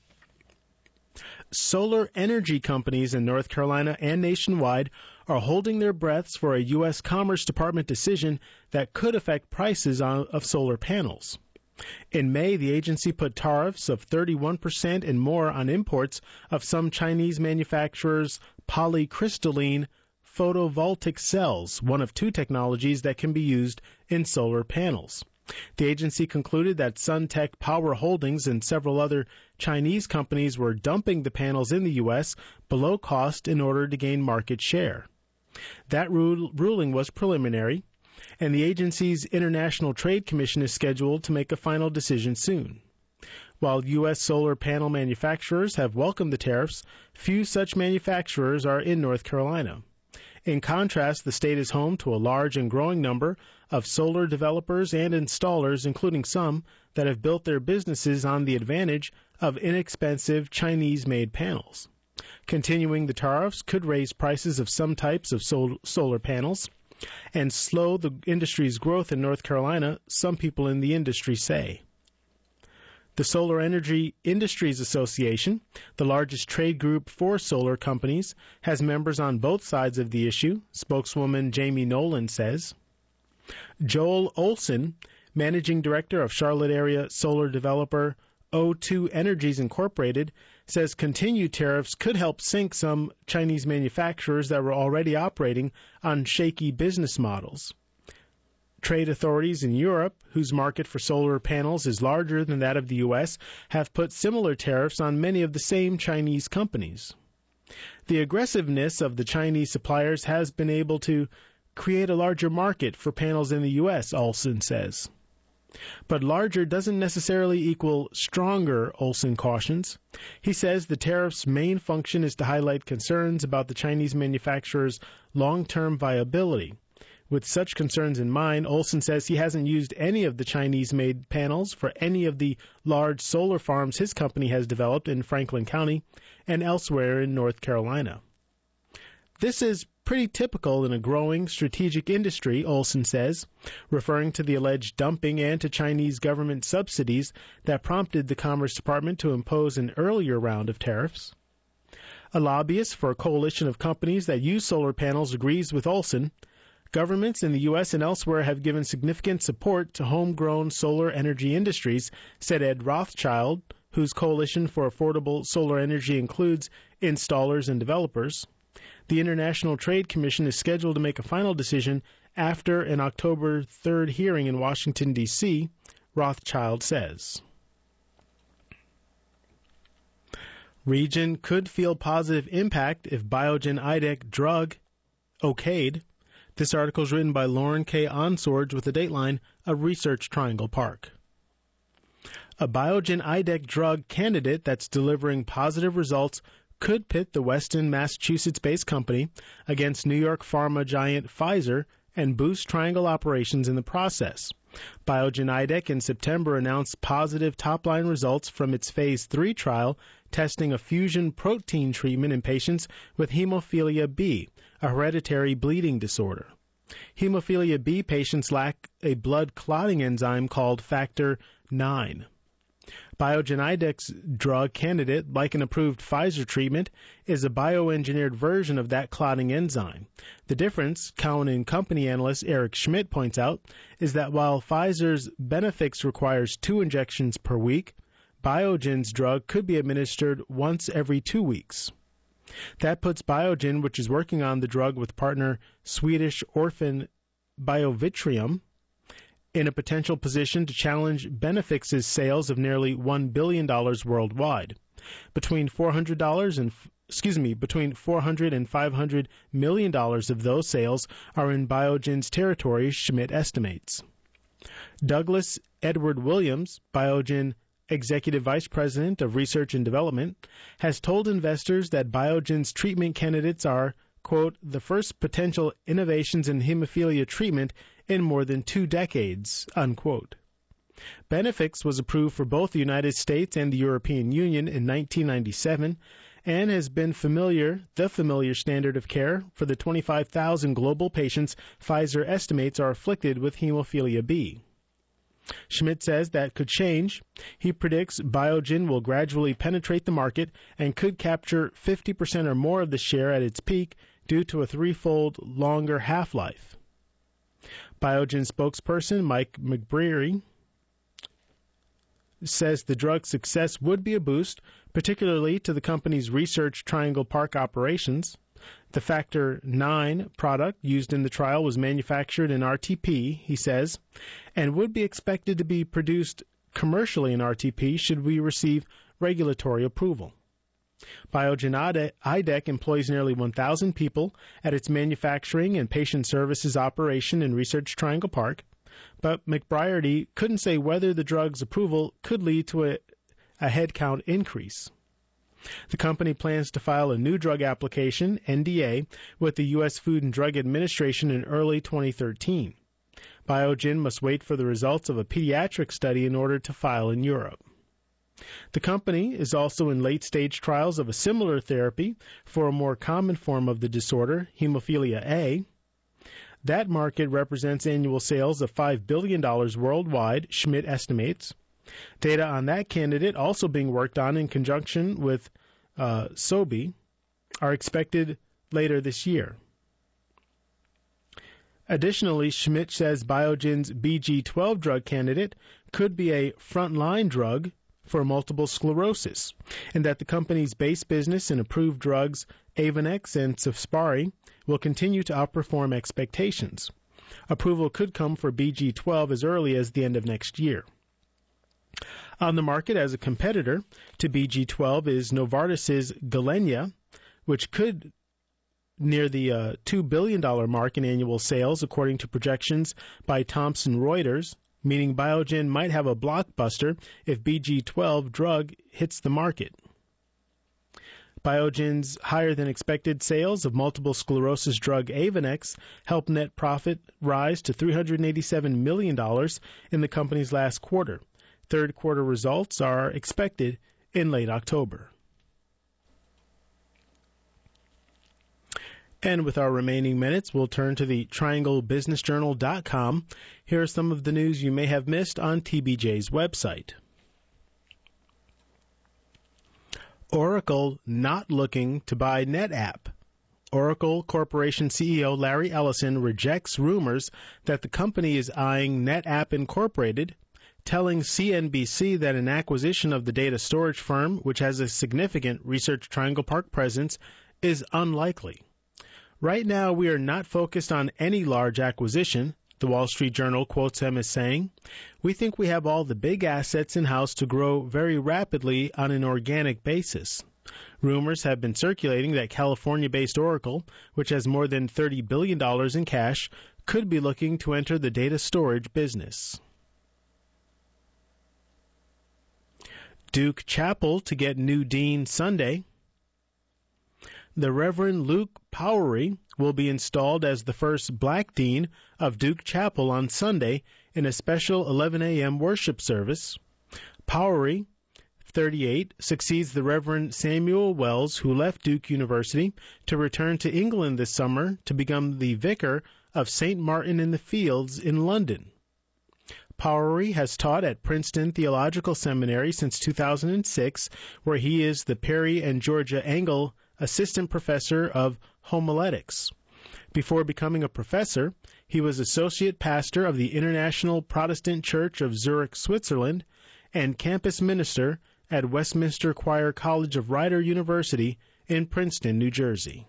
Solar energy companies in North Carolina and nationwide are holding their breaths for a U S Commerce Department decision that could affect prices on, of solar panels. In May, the agency put tariffs of thirty-one percent and more on imports of some Chinese manufacturers' polycrystalline photovoltaic cells, one of two technologies that can be used in solar panels. The agency concluded that SunTech Power Holdings and several other Chinese companies were dumping the panels in the U S below cost in order to gain market share. That rule, ruling was preliminary, and the agency's International Trade Commission is scheduled to make a final decision soon. While U S solar panel manufacturers have welcomed the tariffs, few such manufacturers are in North Carolina. In contrast, the state is home to a large and growing number of solar developers and installers, including some that have built their businesses on the advantage of inexpensive Chinese-made panels. Continuing the tariffs could raise prices of some types of sol- solar panels and slow the industry's growth in North Carolina, some people in the industry say. The Solar Energy Industries Association, the largest trade group for solar companies, has members on both sides of the issue, spokeswoman Jamie Nolan says. Joel Olson, managing director of Charlotte area solar developer O two Energies Incorporated, says continued tariffs could help sink some Chinese manufacturers that were already operating on shaky business models. Trade authorities in Europe, whose market for solar panels is larger than that of the U S, have put similar tariffs on many of the same Chinese companies. The aggressiveness of the Chinese suppliers has been able to create a larger market for panels in the U S, Olson says. But larger doesn't necessarily equal stronger, Olson cautions. He says the tariff's main function is to highlight concerns about the Chinese manufacturers' long-term viability. With such concerns in mind, Olson says he hasn't used any of the Chinese-made panels for any of the large solar farms his company has developed in Franklin County and elsewhere in North Carolina. This is pretty typical in a growing strategic industry, Olson says, referring to the alleged dumping and to Chinese government subsidies that prompted the Commerce Department to impose an earlier round of tariffs. A lobbyist for a coalition of companies that use solar panels agrees with Olson. Governments in the U S and elsewhere have given significant support to homegrown solar energy industries, said Ed Rothschild, whose coalition for affordable solar energy includes installers and developers. The International Trade Commission is scheduled to make a final decision after an October third hearing in Washington, D C, Rothschild says. Region could feel positive impact if Biogen I D E C drug okayed. This article is written by Lauren K. Onsorge with the dateline of Research Triangle Park. A Biogen I D E C drug candidate that's delivering positive results could pit the Weston, Massachusetts-based company against New York pharma giant Pfizer and boost Triangle operations in the process. Biogen I D E C in September announced positive top-line results from its phase three trial testing a fusion protein treatment in patients with hemophilia B, a hereditary bleeding disorder. Hemophilia B patients lack a blood clotting enzyme called factor nine. Biogen I D E C's drug candidate, like an approved Pfizer treatment, is a bioengineered version of that clotting enzyme. The difference, Cowen and Company analyst Eric Schmidt points out, is that while Pfizer's Benefix requires two injections per week, Biogen's drug could be administered once every two weeks. That puts Biogen, which is working on the drug with partner Swedish Orphan Biovitrium, in a potential position to challenge Benefix's sales of nearly one billion dollars worldwide. Between four hundred dollars and excuse me, between four hundred and five hundred million dollars of those sales are in Biogen's territory, Schmidt estimates. Douglas Edward Williams, Biogen Executive Vice President of Research and Development, has told investors that Biogen's treatment candidates are, quote, the first potential innovations in hemophilia treatment in more than two decades, unquote. Benefix was approved for both the United States and the European Union in nineteen ninety-seven and has been familiar, the familiar standard of care for the twenty-five thousand global patients Pfizer estimates are afflicted with hemophilia B. Schmidt says that could change. He predicts Biogen will gradually penetrate the market and could capture fifty percent or more of the share at its peak due to a threefold longer half-life. Biogen spokesperson Mike McBreary says the drug's success would be a boost, particularly to the company's Research Triangle Park operations. The Factor nine product used in the trial was manufactured in R T P, he says, and would be expected to be produced commercially in R T P should we receive regulatory approval. Biogen I D E C employs nearly one thousand people at its manufacturing and patient services operation in Research Triangle Park, but McBriarty couldn't say whether the drug's approval could lead to a, a headcount increase. The company plans to file a new drug application, N D A, with the U S Food and Drug Administration in early twenty thirteen. Biogen must wait for the results of a pediatric study in order to file in Europe. The company is also in late-stage trials of a similar therapy for a more common form of the disorder, hemophilia A. That market represents annual sales of five billion dollars worldwide, Schmidt estimates. Data on that candidate, also being worked on in conjunction with uh, Sobi, are expected later this year. Additionally, Schmidt says Biogen's B G twelve drug candidate could be a frontline drug for multiple sclerosis, and that the company's base business and approved drugs Avonex and Cefspari will continue to outperform expectations. Approval could come for B G twelve as early as the end of next year. On the market as a competitor to B G twelve is Novartis's Gilenya, which could near the uh, two billion dollars mark in annual sales, according to projections by Thomson Reuters, meaning Biogen might have a blockbuster if B G twelve drug hits the market. Biogen's higher-than-expected sales of multiple sclerosis drug Avonex helped net profit rise to three hundred eighty-seven million dollars in the company's last quarter. Third quarter results are expected in late October. And with our remaining minutes, we'll turn to the triangle business journal dot com. Here are some of the news you may have missed on T B J's website. Oracle not looking to buy NetApp. Oracle Corporation C E O Larry Ellison rejects rumors that the company is eyeing NetApp Incorporated, telling C N B C that an acquisition of the data storage firm, which has a significant Research Triangle Park presence, is unlikely. Right now, we are not focused on any large acquisition, the Wall Street Journal quotes him as saying. We think we have all the big assets in-house to grow very rapidly on an organic basis. Rumors have been circulating that California-based Oracle, which has more than thirty billion dollars in cash, could be looking to enter the data storage business. Duke Chapel to get new dean Sunday. The Reverend Luke Powery will be installed as the first black dean of Duke Chapel on Sunday in a special eleven a.m. worship service. Powery, thirty-eight, succeeds the Reverend Samuel Wells, who left Duke University to return to England this summer to become the vicar of Saint Martin in the Fields in London. Powery has taught at Princeton Theological Seminary since two thousand six, where he is the Perry and Georgia Engel Assistant Professor of Homiletics. Before becoming a professor, he was Associate Pastor of the International Protestant Church of Zurich, Switzerland, and Campus Minister at Westminster Choir College of Rider University in Princeton, New Jersey.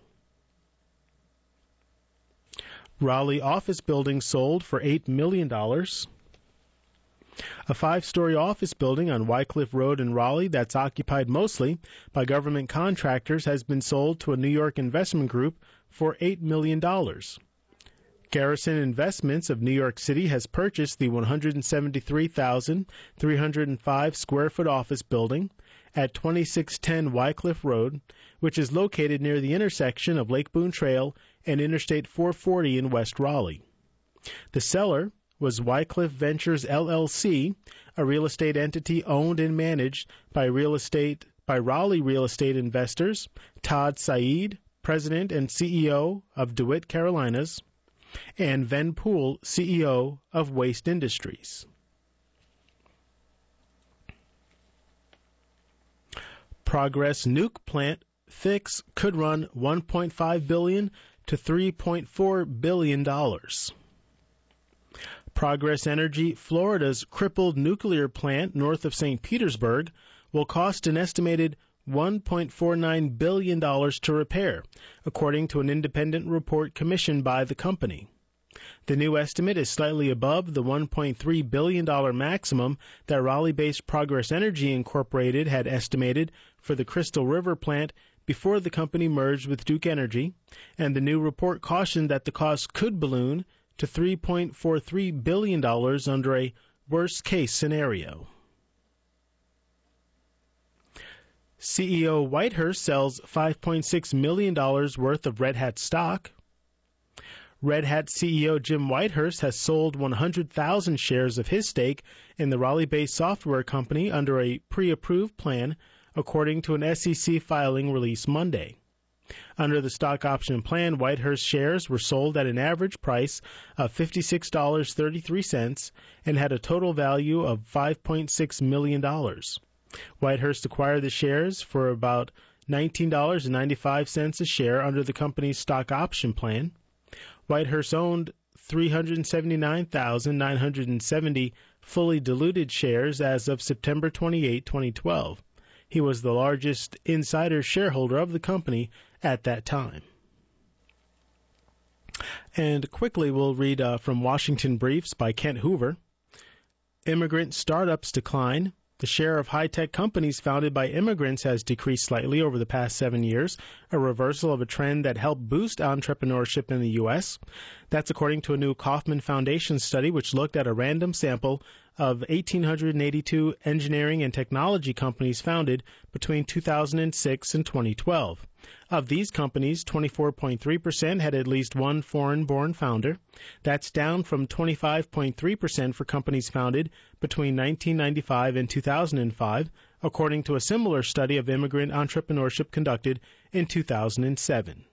Raleigh office building sold for eight million dollars. A five-story office building on Wycliffe Road in Raleigh that's occupied mostly by government contractors has been sold to a New York investment group for eight million dollars. Garrison Investments of New York City has purchased the one hundred seventy-three thousand three hundred five square foot office building at twenty-six ten Wycliffe Road, which is located near the intersection of Lake Boone Trail and Interstate four forty in West Raleigh. The seller was Wycliffe Ventures L L C, a real estate entity owned and managed by real estate by Raleigh real estate investors, Todd Said, President and C E O of DeWitt Carolinas, and Ven Poole, C E O of Waste Industries. Progress nuke plant fix could run one point five billion dollars to three point four billion dollars. Progress Energy, Florida's crippled nuclear plant north of Saint Petersburg, will cost an estimated one point four nine billion dollars to repair, according to an independent report commissioned by the company. The new estimate is slightly above the one point three billion dollars maximum that Raleigh-based Progress Energy Incorporated had estimated for the Crystal River plant before the company merged with Duke Energy, and the new report cautioned that the cost could balloon to three point four three billion dollars under a worst-case scenario. C E O Whitehurst sells five point six million dollars worth of Red Hat stock. Red Hat C E O Jim Whitehurst has sold one hundred thousand shares of his stake in the Raleigh-based software company under a pre-approved plan, according to an S E C filing released Monday. Under the stock option plan, Whitehurst shares were sold at an average price of fifty-six dollars and thirty-three cents and had a total value of five point six million dollars. Whitehurst acquired the shares for about nineteen dollars and ninety-five cents a share under the company's stock option plan. Whitehurst owned three hundred seventy-nine thousand nine hundred seventy fully diluted shares as of September twenty-eighth, twenty twelve. He was the largest insider shareholder of the company at that time. And quickly, we'll read uh, from Washington Briefs by Kent Hoover. Immigrant startups decline. The share of high-tech companies founded by immigrants has decreased slightly over the past seven years, a reversal of a trend that helped boost entrepreneurship in the U S. That's according to a new Kauffman Foundation study which looked at a random sample of one thousand eight hundred eighty-two engineering and technology companies founded between two thousand six and twenty twelve. Of these companies, twenty-four point three percent had at least one foreign-born founder. That's down from twenty-five point three percent for companies founded between nineteen ninety-five and two thousand five, according to a similar study of immigrant entrepreneurship conducted in two thousand seven.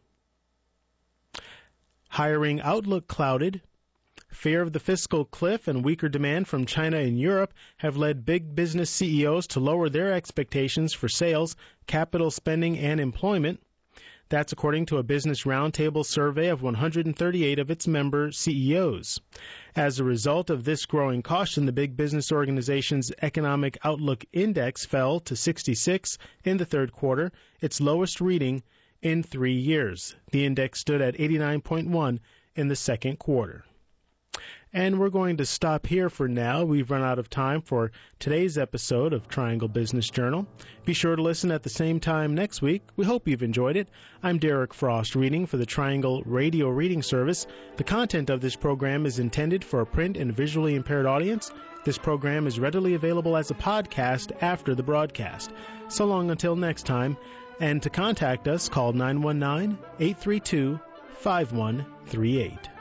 Hiring outlook clouded. Fear of the fiscal cliff and weaker demand from China and Europe have led big business C E Os to lower their expectations for sales, capital spending, and employment. That's according to a Business Roundtable survey of one hundred thirty-eight of its member C E Os. As a result of this growing caution, the big business organization's Economic Outlook Index fell to sixty-six in the third quarter, its lowest reading in three years. The index stood at eighty-nine point one in the second quarter. And we're going to stop here for now. We've run out of time for today's episode of Triangle Business Journal. Be sure to listen at the same time next week. We hope you've enjoyed it. I'm Derek Frost reading for the Triangle Radio Reading Service. The content of this program is intended for a print and visually impaired audience. This program is readily available as a podcast after the broadcast. So long until next time. And to contact us, call nine one nine, eight three two, five one three eight.